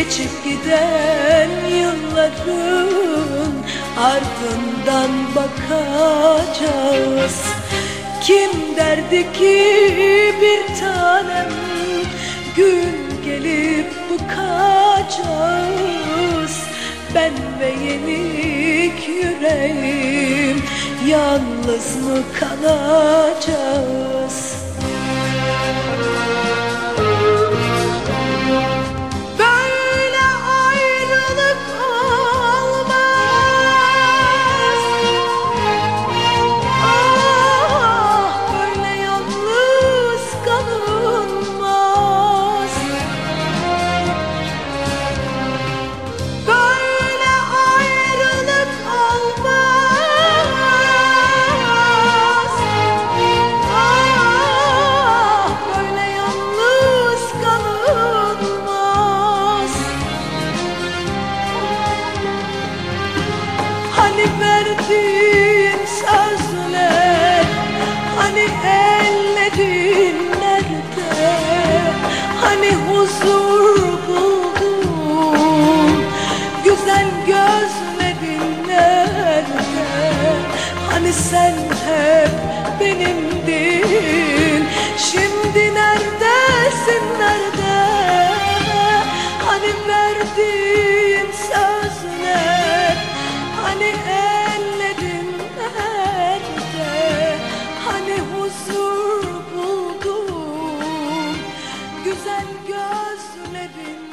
Geçip giden yılların ardından bakacağız. Kim derdi ki bir tanem gün gelip bıkacağız. Ben ve yenik yüreğim yalnız mı kalacağız? Hani verdiğin sözler, hani ellerin nerede? Hani huzur buldum, güzel gözlerin nerede? Hani sen hep benimdin, şimdi neredesin, nerede? Hani verdiğin sözler, hani ellerin nerede? Hani huzur buldum, güzel gözlerin